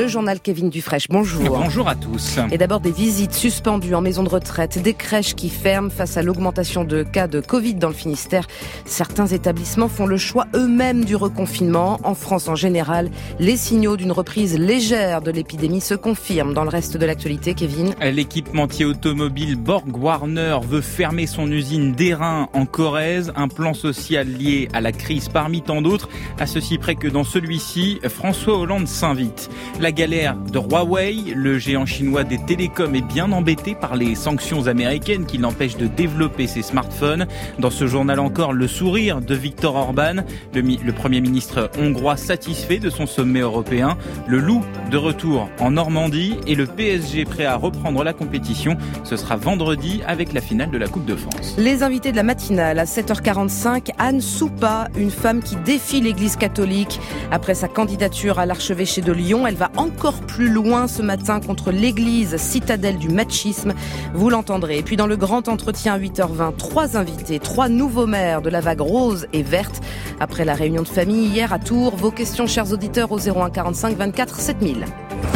Le journal Kevin Dufraîche, bonjour. Bonjour à tous. Et d'abord des visites suspendues en maison de retraite, des crèches qui ferment face à l'augmentation de cas de Covid dans le Finistère. Certains établissements font le choix eux-mêmes du reconfinement. En France en général, les signaux d'une reprise légère de l'épidémie se confirment. Dans le reste de l'actualité, Kevin. L'équipementier automobile Borg-Warner veut fermer son usine d'Airain en Corrèze. Un plan social lié à la crise parmi tant d'autres. À ceci près que dans celui-ci, François Hollande s'invite. La galère de Huawei, le géant chinois des télécoms est bien embêté par les sanctions américaines qui l'empêchent de développer ses smartphones. Dans ce journal encore, le sourire de Viktor Orban, le Premier ministre hongrois satisfait de son sommet européen. Le loup de retour en Normandie et le PSG prêt à reprendre la compétition. Ce sera vendredi avec la finale de la Coupe de France. Les invités de la matinale à 7h45, Anne Soupa, une femme qui défie l'Église catholique. Après sa candidature à l'archevêché de Lyon, elle va encore plus loin ce matin contre l'Église, citadelle du machisme. Vous l'entendrez. Et puis dans le grand entretien à 8h20, 3 invités, 3 nouveaux maires de la vague rose et verte. Après la réunion de famille hier à Tours, vos questions, chers auditeurs, au 01 45 24 7000.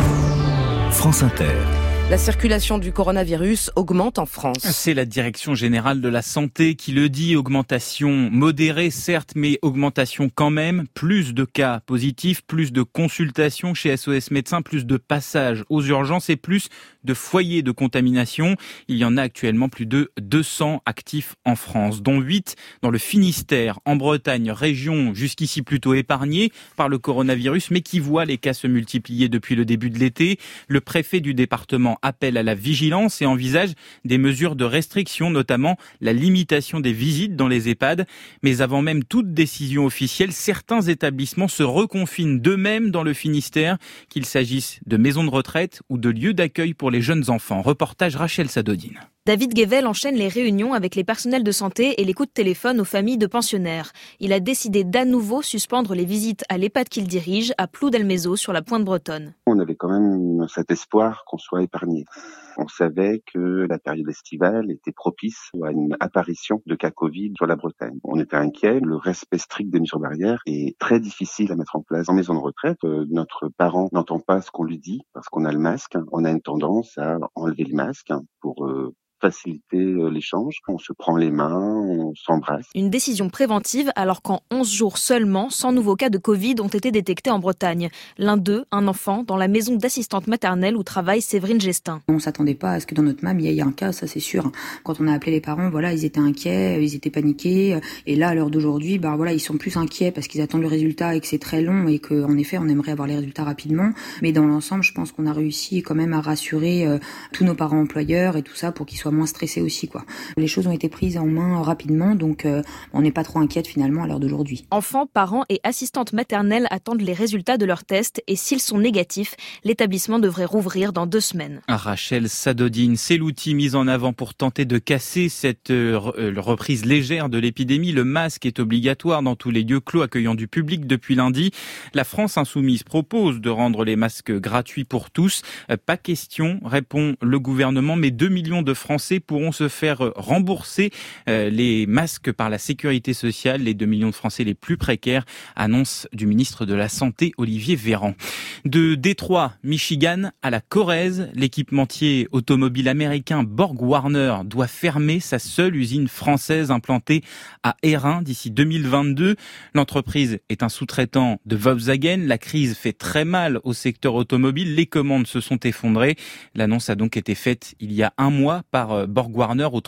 France Inter. La circulation du coronavirus augmente en France. C'est la Direction générale de la santé qui le dit. Augmentation modérée, certes, mais augmentation quand même. Plus de cas positifs, plus de consultations chez SOS Médecins, plus de passages aux urgences et plus de foyers de contamination. Il y en a actuellement plus de 200 actifs en France, dont 8 dans le Finistère, en Bretagne, région jusqu'ici plutôt épargnée par le coronavirus, mais qui voit les cas se multiplier depuis le début de l'été. Le préfet du département appelle à la vigilance et envisage des mesures de restriction, notamment la limitation des visites dans les EHPAD. Mais avant même toute décision officielle, certains établissements se reconfinent d'eux-mêmes dans le Finistère, qu'il s'agisse de maisons de retraite ou de lieux d'accueil pour les jeunes enfants. Reportage Rachel Sadodine. David Guével enchaîne les réunions avec les personnels de santé et les coups de téléphone aux familles de pensionnaires. Il a décidé d'à nouveau suspendre les visites à l'EHPAD qu'il dirige à Ploux-d'Almézeau sur la Pointe Bretonne. On avait quand même cet espoir qu'on soit épargné. On savait que la période estivale était propice à une apparition de cas Covid sur la Bretagne. On était inquiets. Le respect strict des mesures barrières est très difficile à mettre en place. En maison de retraite, notre parent n'entend pas ce qu'on lui dit parce qu'on a le masque. On a une tendance à enlever le masque pour faciliter l'échange. On se prend les mains, on s'embrasse. Une décision préventive alors qu'en 11 jours seulement, 100 nouveaux cas de Covid ont été détectés en Bretagne. L'un d'eux, un enfant, dans la maison d'assistante maternelle où travaille Séverine Gestin. On s'attendait pas à ce que dans notre MAM, il y ait un cas, ça c'est sûr. Quand on a appelé les parents, ils étaient inquiets, ils étaient paniqués. Et là, à l'heure d'aujourd'hui, ils sont plus inquiets parce qu'ils attendent le résultat et que c'est très long et qu'en effet, on aimerait avoir les résultats rapidement. Mais dans l'ensemble, je pense qu'on a réussi quand même à rassurer tous nos parents employeurs et tout ça pour qu'ils soient moins stressés aussi, quoi. Les choses ont été prises en main rapidement, donc on n'est pas trop inquiète finalement à l'heure d'aujourd'hui. Enfants, parents et assistantes maternelles attendent les résultats de leurs tests et s'ils sont négatifs, l'établissement devrait rouvrir dans 2 semaines. Rachel Sadodine, c'est l'outil mis en avant pour tenter de casser cette reprise légère de l'épidémie. Le masque est obligatoire dans tous les lieux clos accueillant du public depuis lundi. La France insoumise propose de rendre les masques gratuits pour tous. Pas question, répond le gouvernement, mais 2 millions de Français pourront se faire rembourser les masques par la sécurité sociale. Les 2 millions de Français les plus précaires, annonce du ministre de la Santé, Olivier Véran. De Détroit, Michigan, à la Corrèze, l'équipementier automobile américain Borg-Warner doit fermer sa seule usine française implantée à Airain d'ici 2022. L'entreprise est un sous-traitant de Volkswagen. La crise fait très mal au secteur automobile. Les commandes se sont effondrées. L'annonce a donc été faite il y a un mois par Borg-Warner aux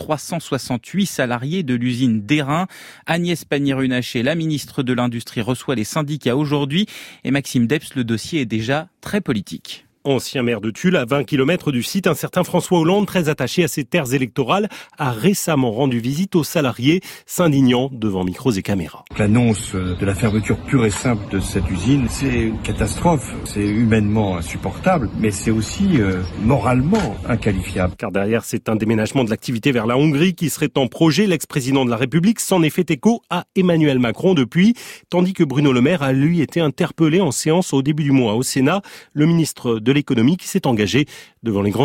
368 salariés de l'usine d'Airain. Agnès Pannier-Runacher, la ministre de l'Industrie, reçoit les syndicats aujourd'hui. Et Maxime Depps, le dossier est déjà très politique. Ancien maire de Tulle, à 20 km du site, un certain François Hollande, très attaché à ses terres électorales, a récemment rendu visite aux salariés, s'indignant devant micros et caméras. L'annonce de la fermeture pure et simple de cette usine, c'est une catastrophe. C'est humainement insupportable, mais c'est aussi moralement inqualifiable. Car derrière, c'est un déménagement de l'activité vers la Hongrie qui serait en projet. L'ex-président de la République s'en est fait écho à Emmanuel Macron depuis, tandis que Bruno Le Maire a lui été interpellé en séance au début du mois au Sénat. Le ministre de l'économie qui s'est engagé devant les grands élus.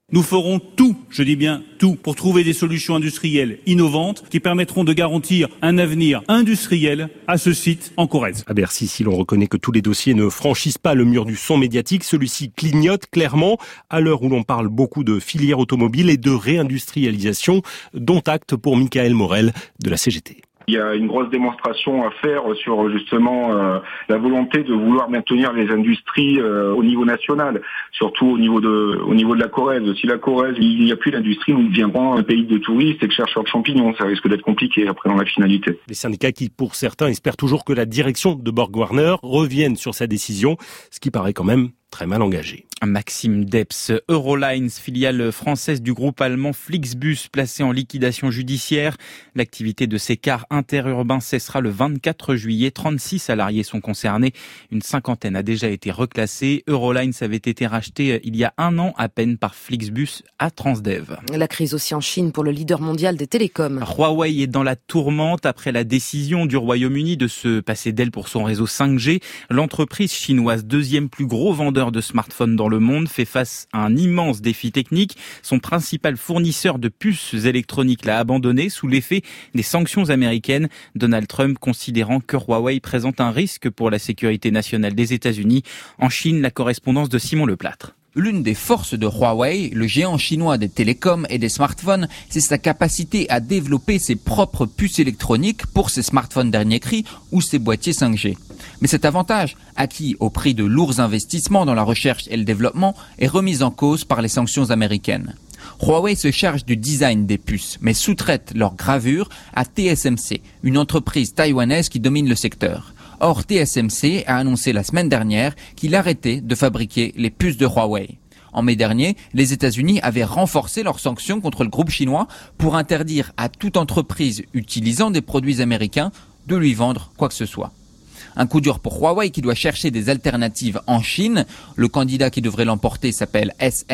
Nous ferons tout, je dis bien tout, pour trouver des solutions industrielles innovantes qui permettront de garantir un avenir industriel à ce site en Corrèze. À Bercy, si l'on reconnaît que tous les dossiers ne franchissent pas le mur du son médiatique, celui-ci clignote clairement à l'heure où l'on parle beaucoup de filière automobile et de réindustrialisation, dont acte pour Michael Morel de la CGT. Il y a une grosse démonstration à faire sur justement la volonté de vouloir maintenir les industries au niveau national, surtout au niveau de la Corrèze. Si la Corrèze, il n'y a plus d'industrie, nous deviendrons un pays de touristes et de chercheurs de champignons. Ça risque d'être compliqué après dans la finalité. Les syndicats qui, pour certains, espèrent toujours que la direction de Borg-Warner revienne sur sa décision, ce qui paraît quand même très mal engagé. Maxime Depps, Eurolines, filiale française du groupe allemand Flixbus, placée en liquidation judiciaire. L'activité de ces cars interurbains cessera le 24 juillet. 36 salariés sont concernés. Une cinquantaine a déjà été reclassée. Eurolines avait été racheté il y a 1 an à peine par Flixbus à Transdev. La crise aussi en Chine pour le leader mondial des télécoms. Huawei est dans la tourmente après la décision du Royaume-Uni de se passer d'elle pour son réseau 5G. L'entreprise chinoise, deuxième plus gros vendeur de smartphones dans le monde, fait face à un immense défi technique. Son principal fournisseur de puces électroniques l'a abandonné sous l'effet des sanctions américaines. Donald Trump considérant que Huawei présente un risque pour la sécurité nationale des États-Unis. En Chine, la correspondance de Simon Leplâtre. L'une des forces de Huawei, le géant chinois des télécoms et des smartphones, c'est sa capacité à développer ses propres puces électroniques pour ses smartphones dernier cri ou ses boîtiers 5G. Mais cet avantage, acquis au prix de lourds investissements dans la recherche et le développement, est remis en cause par les sanctions américaines. Huawei se charge du design des puces, mais sous-traite leur gravure à TSMC, une entreprise taïwanaise qui domine le secteur. Or, TSMC a annoncé la semaine dernière qu'il arrêtait de fabriquer les puces de Huawei. En mai dernier, les États-Unis avaient renforcé leurs sanctions contre le groupe chinois pour interdire à toute entreprise utilisant des produits américains de lui vendre quoi que ce soit. Un coup dur pour Huawei qui doit chercher des alternatives en Chine. Le candidat qui devrait l'emporter s'appelle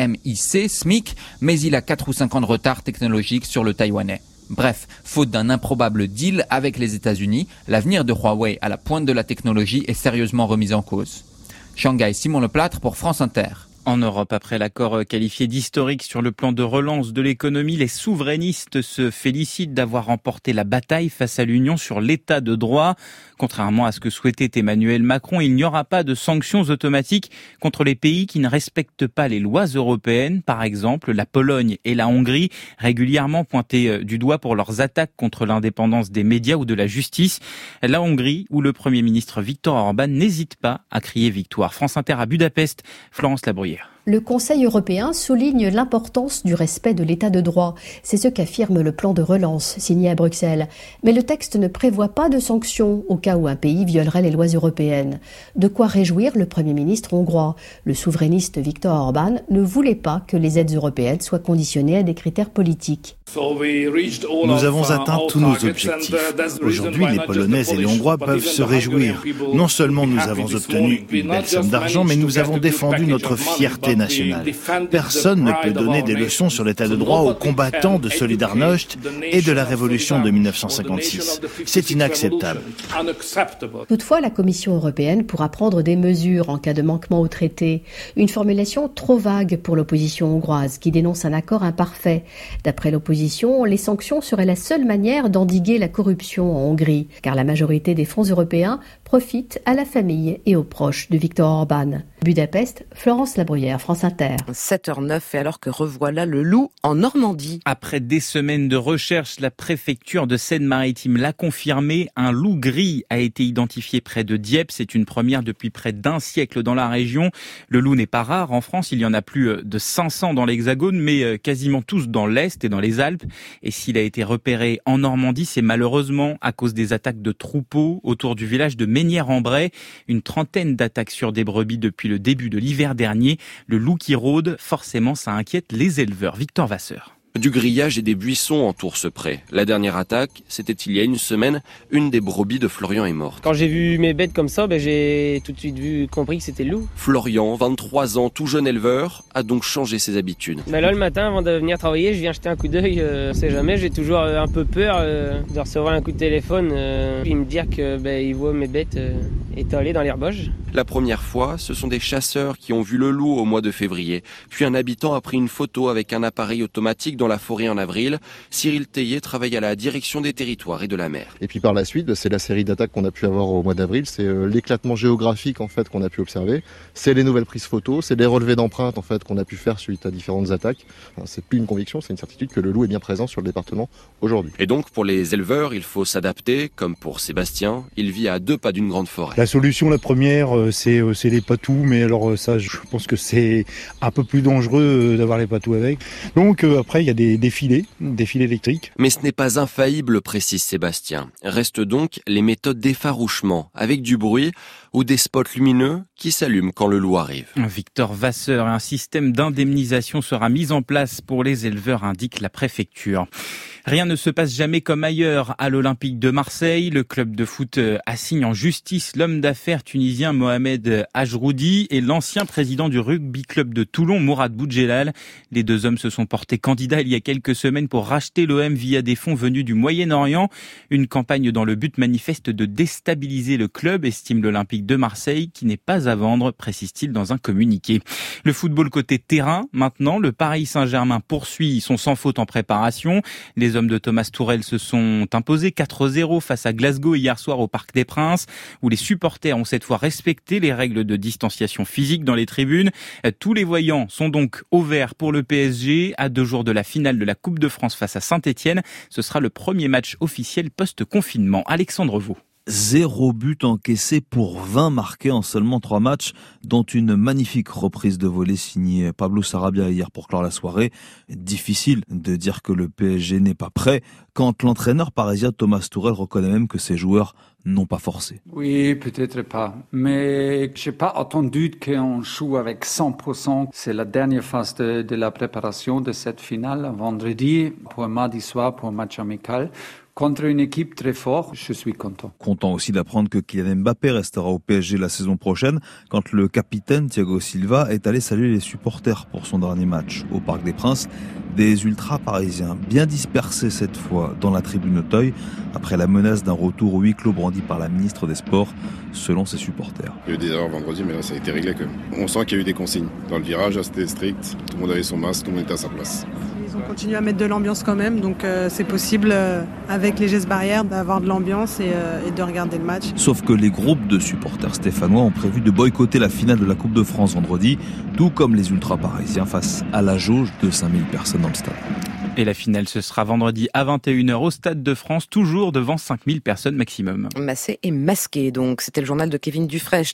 SMIC, mais il a 4 ou 5 ans de retard technologique sur le taïwanais. Bref, faute d'un improbable deal avec les États-Unis, l'avenir de Huawei à la pointe de la technologie est sérieusement remis en cause. Shanghai, Simon Leplâtre pour France Inter. En Europe, après l'accord qualifié d'historique sur le plan de relance de l'économie, les souverainistes se félicitent d'avoir remporté la bataille face à l'Union sur l'état de droit. Contrairement à ce que souhaitait Emmanuel Macron, il n'y aura pas de sanctions automatiques contre les pays qui ne respectent pas les lois européennes. Par exemple, la Pologne et la Hongrie, régulièrement pointées du doigt pour leurs attaques contre l'indépendance des médias ou de la justice. La Hongrie, où le Premier ministre Viktor Orban n'hésite pas à crier victoire. France Inter à Budapest, Florence Labruyère. Le Conseil européen souligne l'importance du respect de l'état de droit. C'est ce qu'affirme le plan de relance signé à Bruxelles. Mais le texte ne prévoit pas de sanctions au cas où un pays violerait les lois européennes. De quoi réjouir le Premier ministre hongrois. Le souverainiste Viktor Orban ne voulait pas que les aides européennes soient conditionnées à des critères politiques. Nous avons atteint tous nos objectifs. Aujourd'hui, les Polonais et les Hongrois peuvent se réjouir. Non seulement nous avons obtenu une belle somme d'argent, mais nous avons défendu notre fierté nationale. Personne ne peut donner des leçons sur l'état de droit aux combattants de Solidarność et de la révolution de 1956. C'est inacceptable. Toutefois, la Commission européenne pourra prendre des mesures en cas de manquement au traité. Une formulation trop vague pour l'opposition hongroise qui dénonce un accord imparfait. D'après l'opposition, les sanctions seraient la seule manière d'endiguer la corruption en Hongrie, car la majorité des fonds européens profitent à la famille et aux proches de Viktor Orban. Budapest, Florence Labruyère, France Inter. 7h09 et alors que revoilà le loup en Normandie. Après des semaines de recherche, la préfecture de Seine-Maritime l'a confirmé. Un loup gris a été identifié près de Dieppe. C'est une première depuis près d'1 siècle dans la région. Le loup n'est pas rare en France. Il y en a plus de 500 dans l'Hexagone, mais quasiment tous dans l'Est et dans les Alpes. Et s'il a été repéré en Normandie, c'est malheureusement à cause des attaques de troupeaux autour du village de Mesnières-en-Bray. Une trentaine d'attaques sur des brebis depuis le début de l'hiver dernier. Le loup qui rôde, forcément, ça inquiète les éleveurs. Victor Vasseur. Du grillage et des buissons entourent ce pré. La dernière attaque, c'était il y a une semaine. Une des brebis de Florian est morte. Quand j'ai vu mes bêtes comme ça, j'ai tout de suite compris que c'était le loup. Florian, 23 ans, tout jeune éleveur, a donc changé ses habitudes. Là, le matin, avant de venir travailler, je viens jeter un coup d'œil. On sait jamais, j'ai toujours un peu peur de recevoir un coup de téléphone. Puis me dire qu'il voit mes bêtes. étalé dans l'herboche. La première fois, ce sont des chasseurs qui ont vu le loup au mois de février. Puis un habitant a pris une photo avec un appareil automatique dans la forêt en avril. Cyril Théier travaille à la direction des territoires et de la mer. Et puis par la suite, c'est la série d'attaques qu'on a pu avoir au mois d'avril. C'est l'éclatement géographique en fait qu'on a pu observer. C'est les nouvelles prises photos, c'est les relevés d'empreintes en fait qu'on a pu faire suite à différentes attaques. C'est plus une conviction, c'est une certitude que le loup est bien présent sur le département aujourd'hui. Et donc pour les éleveurs, il faut s'adapter, comme pour Sébastien. Il vit à 2 pas d'une grande forêt. La solution, la première, c'est les patous, mais alors ça, je pense que c'est un peu plus dangereux d'avoir les patous avec. Donc après, il y a des filets électriques. Mais ce n'est pas infaillible, précise Sébastien. Restent donc les méthodes d'effarouchement, avec du bruit ou des spots lumineux qui s'allument quand le loup arrive. Victor Vasseur, un système d'indemnisation sera mis en place pour les éleveurs, indique la préfecture. Rien ne se passe jamais comme ailleurs à l'Olympique de Marseille. Le club de foot assigne en justice l'homme d'affaires tunisien Mohamed Ajroudi et l'ancien président du rugby club de Toulon, Mourad Boudjelal. Les deux hommes se sont portés candidats il y a quelques semaines pour racheter l'OM via des fonds venus du Moyen-Orient. Une campagne dans le but manifeste de déstabiliser le club, estime l'Olympique de Marseille, qui n'est pas à vendre, précise-t-il dans un communiqué. Le football côté terrain, maintenant, le Paris Saint-Germain poursuit son sans faute en préparation. Les hommes de Thomas Tuchel se sont imposés 4-0 face à Glasgow hier soir au Parc des Princes, où les supporters ont cette fois respecté les règles de distanciation physique dans les tribunes. Tous les voyants sont donc au vert pour le PSG. À 2 jours de la finale de la Coupe de France face à Saint-Etienne, ce sera le premier match officiel post-confinement. Alexandre Vaux. 0 but encaissé pour 20 marqués en seulement 3 matchs, dont une magnifique reprise de volée signée Pablo Sarabia hier pour clore la soirée. Difficile de dire que le PSG n'est pas prêt quand l'entraîneur parisien Thomas Tuchel reconnaît même que ses joueurs n'ont pas forcé. Oui, peut-être pas, mais j'ai pas attendu qu'on joue avec 100%. C'est la dernière phase de la préparation de cette finale, vendredi, pour un mardi soir, pour un match amical. Contre une équipe très forte, je suis content. Content aussi d'apprendre que Kylian Mbappé restera au PSG la saison prochaine, quand le capitaine Thiago Silva est allé saluer les supporters pour son dernier match au Parc des Princes. Des ultras parisiens bien dispersés cette fois dans la tribune Auteuil, après la menace d'un retour au huis clos brandi par la ministre des Sports, selon ses supporters. Il y a eu des erreurs vendredi, mais là ça a été réglé quand même. On sent qu'il y a eu des consignes. Dans le virage, là, c'était strict, tout le monde avait son masque, tout le monde était à sa place. Ils ont continué à mettre de l'ambiance quand même, donc c'est possible avec les gestes barrières d'avoir de l'ambiance et de regarder le match. Sauf que les groupes de supporters stéphanois ont prévu de boycotter la finale de la Coupe de France vendredi, tout comme les ultras parisiens face à la jauge de 5000 personnes dans le stade. Et la finale, ce sera vendredi à 21h au Stade de France, toujours devant 5000 personnes maximum. Massé et masqué, donc. C'était le journal de Kevin Dufresne.